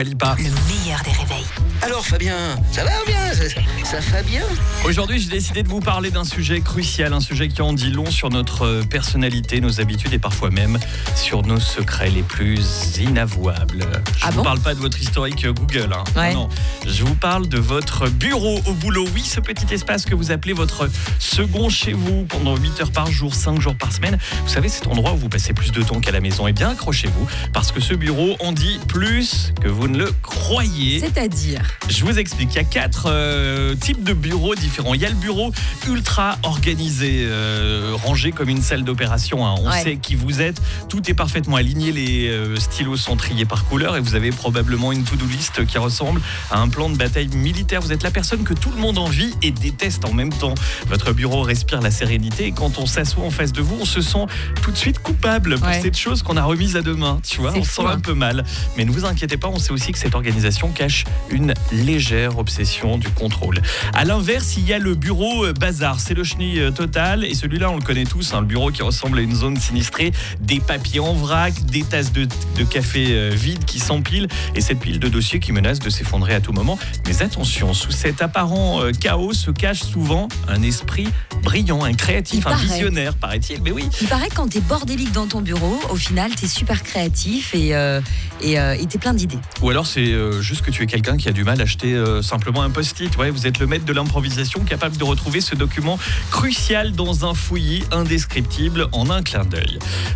Lipa. Le meilleur des réveils. Alors Fabien, ça va bien ça va bien. Aujourd'hui, j'ai décidé de vous parler d'un sujet crucial, un sujet qui en dit long sur notre personnalité, nos habitudes et parfois même sur nos secrets les plus inavouables. Je ne vous parle pas de votre historique Google. Ouais. Non, je vous parle de votre bureau au boulot. Oui, ce petit espace que vous appelez votre second chez vous pendant 8 heures par jour, 5 jours par semaine. Vous savez, cet endroit où vous passez plus de temps qu'à la maison. Eh bien, accrochez-vous, parce que ce bureau en dit plus que vous ne le croyez. C'est-à-dire ? Je vous explique, il y a 4 types de bureaux différents. Il y a le bureau ultra organisé, rangé comme une salle d'opération. On sait qui vous êtes, tout est parfaitement aligné, les stylos sont triés par couleur et vous avez probablement une to-do list qui ressemble à un plan de bataille militaire. Vous êtes la personne que tout le monde envie et déteste en même temps. Votre bureau respire la sérénité et quand on s'assoit en face de vous, on se sent tout de suite coupable pour cette chose qu'on a remise à demain. Tu vois, on se sent un peu mal. Mais ne vous inquiétez pas, on sait aussi que cette organisation cache une légère obsession du contrôle. À l'inverse, il y a le bureau bazar. C'est le chenille total et celui-là, on le connaît tous, le bureau qui ressemble à une zone sinistrée, des papiers en vrac, des tasses de café vides qui s'empilent et cette pile de dossiers qui menace de s'effondrer à tout moment. Mais attention, sous cet apparent chaos se cache souvent un esprit brillant, un créatif, un visionnaire, paraît-il. Mais oui. Il paraît que quand t'es bordélique dans ton bureau, au final, t'es super créatif et t'es plein d'idées. Ou alors c'est juste que tu es quelqu'un qui a du mal à acheter simplement un post-it. Ouais, vous êtes le maître de l'improvisation, capable de retrouver ce document crucial dans un fouillis indescriptible en un clin d'œil.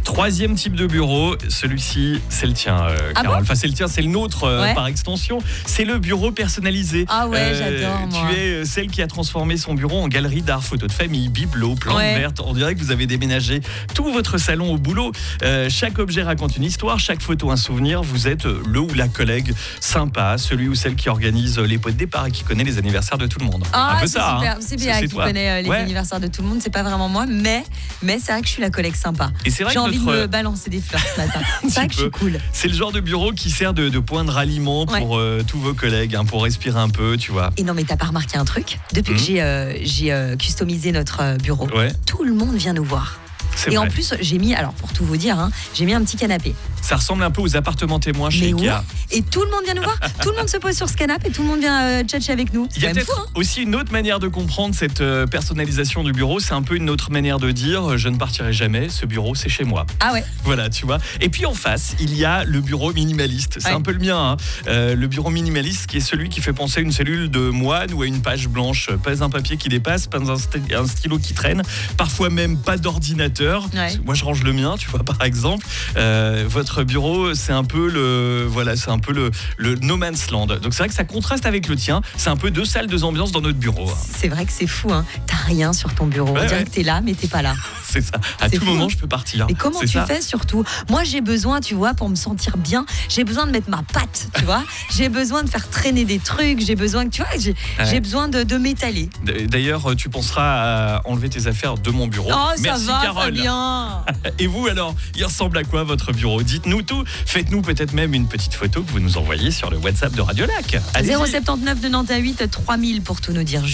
3e type de bureau, celui-ci, c'est le tien, Carole. Enfin, c'est le tien, c'est le nôtre par extension. C'est le bureau personnalisé. Ah ouais, j'adore, moi. Tu es celle qui a transformé son bureau en galerie d'art, photos de famille, bibelots, plantes vertes. On dirait que vous avez déménagé tout votre salon au boulot. Chaque objet raconte une histoire, chaque photo un souvenir. Vous êtes le ou la collègue sympa, celui ou celle qui organise les pots de départ et qui connaît les anniversaires de tout le monde. Ah, un peu c'est ça, super. C'est bien qui connaît les anniversaires de tout le monde. C'est pas vraiment moi, mais c'est vrai que je suis la collègue sympa. Et c'est vrai j'ai envie de me balancer des fleurs ce matin. C'est vrai que je suis cool. C'est le genre de bureau qui sert de point de ralliement pour tous vos collègues, pour respirer un peu, tu vois. Et non, mais t'as pas remarqué un truc ? Depuis que j'ai customisé notre bureau, tout le monde vient nous voir. Et en plus, j'ai mis, alors pour tout vous dire, j'ai mis un petit canapé. Ça ressemble un peu aux appartements témoins chez Ikea. Et tout le monde vient nous voir. Tout le monde se pose sur ce canapé et tout le monde vient tchatcher avec nous. Il y a peut-être aussi une autre manière de comprendre cette personnalisation du bureau. C'est un peu une autre manière de dire je ne partirai jamais, ce bureau c'est chez moi. Ah ouais. Voilà, tu vois. Et puis en face, il y a le bureau minimaliste. C'est un peu le mien. Le bureau minimaliste qui est celui qui fait penser à une cellule de moine ou à une page blanche. Pas un papier qui dépasse, pas un stylo qui traîne. Parfois même pas d'ordinateur. Moi je range le mien, tu vois, par exemple. Votre bureau, c'est un peu le no man's land. Donc c'est vrai que ça contraste avec le tien. C'est un peu 2 salles, 2 ambiances dans notre bureau. C'est vrai que c'est fou. T'as rien sur ton bureau. On dirait que t'es là, mais t'es pas là. C'est ça. À tout moment, je peux partir. Et comment tu fais surtout ? Moi, j'ai besoin, tu vois, pour me sentir bien, j'ai besoin de mettre ma patte, tu vois. J'ai besoin de faire traîner des trucs. J'ai besoin, tu vois, j'ai besoin de m'étaler. D'ailleurs, tu penseras à enlever tes affaires de mon bureau. Oh, merci, ça va, Carole. Fabien. Et vous, alors, il ressemble à quoi votre bureau ? Dites-nous tout. Faites-nous peut-être même une petite photo que vous nous envoyez sur le WhatsApp de Radio Lac. 079 de Nantes à 8 3000 pour tout nous dire.